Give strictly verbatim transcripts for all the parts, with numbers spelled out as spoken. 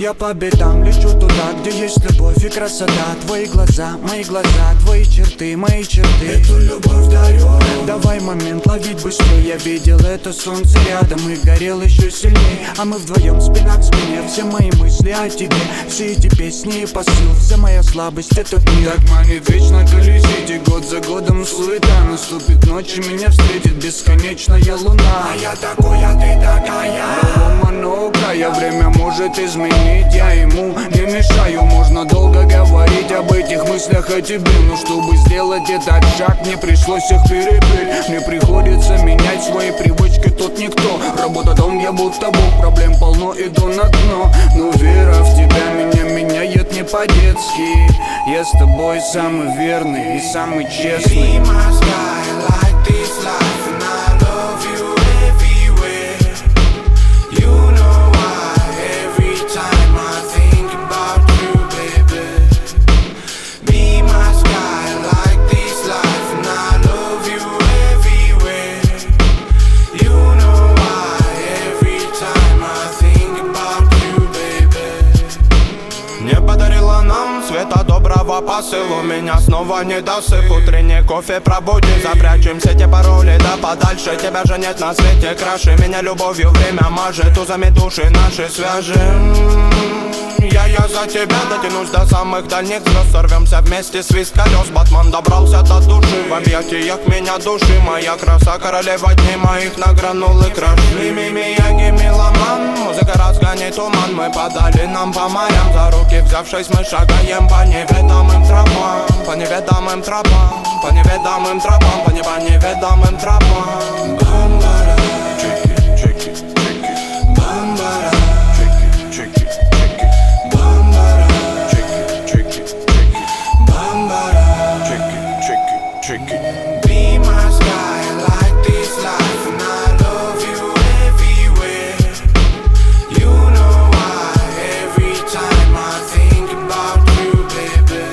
Я по бедам лечу туда, где есть любовь и красота. Твои глаза, мои глаза, твои черты, мои черты. Эту любовь дарю. Давай момент ловить быстрее. Я видел это солнце рядом и горел еще сильнее. А мы вдвоем спина к спине. Все мои мысли о тебе, все эти песни и посыл. Вся моя слабость — это мир. Так манит вечно колесить, и год за годом суета. Наступит ночь и меня встретит бесконечная луна. А я такой, а ты такая. Много, время может изменить. Я ему не мешаю. Можно долго говорить об этих мыслях о тебе, но чтобы сделать этот шаг, мне пришлось их перепеть. Мне приходится менять свои привычки, тут никто. Работа дом, я будто бог, проблем полно, иду на дно. Но вера в тебя меня меняет не по-детски. Я с тобой самый верный и самый честный. Be my sky, like this life, and I love you everywhere. You know why, every time I think about you, baby. Be my sky, like this life, and I love you everywhere. You know why, every time I think about you, baby. Не подарила нам света доброго посылу. Меня снова не досып. Утренний кофе пробуди. Запрячем все те пароли да подальше. Тебя же нет на свете краше. Меня любовью время мажет. Узами души наши свяжем. Я, я за тебя дотянусь до самых дальних звезд. Сорвемся вместе, свист колес. Батман добрался до души. В объятиях меня души. Моя краса, королева дней моих награнул и краш. Мими, мияги, меломан. Музыка разгонит туман. Мы подали нам по морям. За руки взявшись, мы шагаем по неведомым тропам. По неведомым тропам. По неведомым тропам. По не по неведомым тропам. Бамбара, Check it, check it, check it. бамбара, Check it, check it, check it. бамбара, Check it, check it, check it. бамбара. Check it, check it, check it. Be my sky, like this life, and I love you everywhere. You know why, every time I think about you, baby.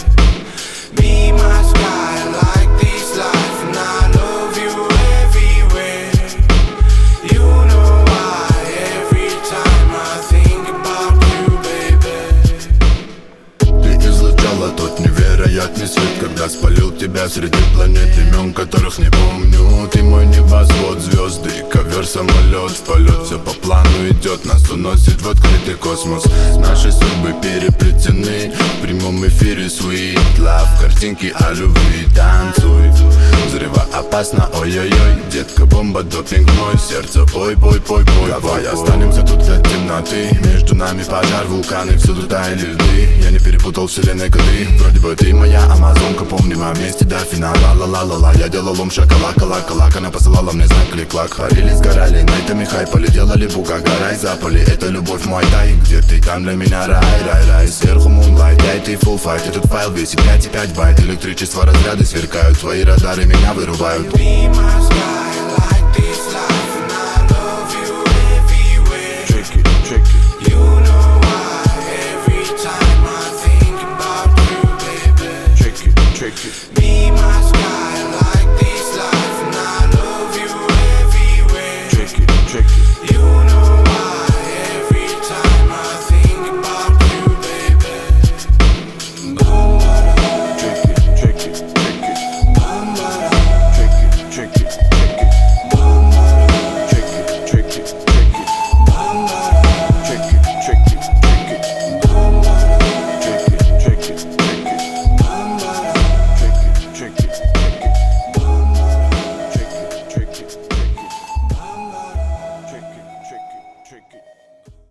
Be my sky, like this life, and I love you everywhere. You know why, every time I think about you, baby. Ты излучала тот невероятный свет, когда спалил тебя среди планет, имен которых не помню. Ты мой небосвод, звезды, ковер, самолет. В полет все по плану идет, нас уносит в открытый космос. Наши судьбы переплетены в прямом эфире. Sweet love, картинки о любви, танцуй. Взрывоопасно, ой-ой-ой. Детка, бомба, допинг, мой сердце, ой, пой, пой, пой. Давай останемся тут до темноты. Между нами пожар, вулканы, всюду таяли льды. Я не перепутал вселенной коды. Вроде бы ты моя амазонка, помним о вместе до финала. Ла-ла-ла-ла-ла, я делал лом шоколака, лака-лак. Она посылала мне знак клик-клак. Парили, сгорали, найтами хайпали. Делали буга, горай, запали. Это любовь мой тай. Где ты, там для меня рай, рай, рай. Сверху мунлайт, я и ты full fight. Этот файл весит пять и пять байт. Электричество, разряды сверкают. Твои радары меня вырубают. Be my sky, like this life, and I love you everywhere. Check it, check it. You know why, every time I think about you, baby. Check it, check it. Be my sky.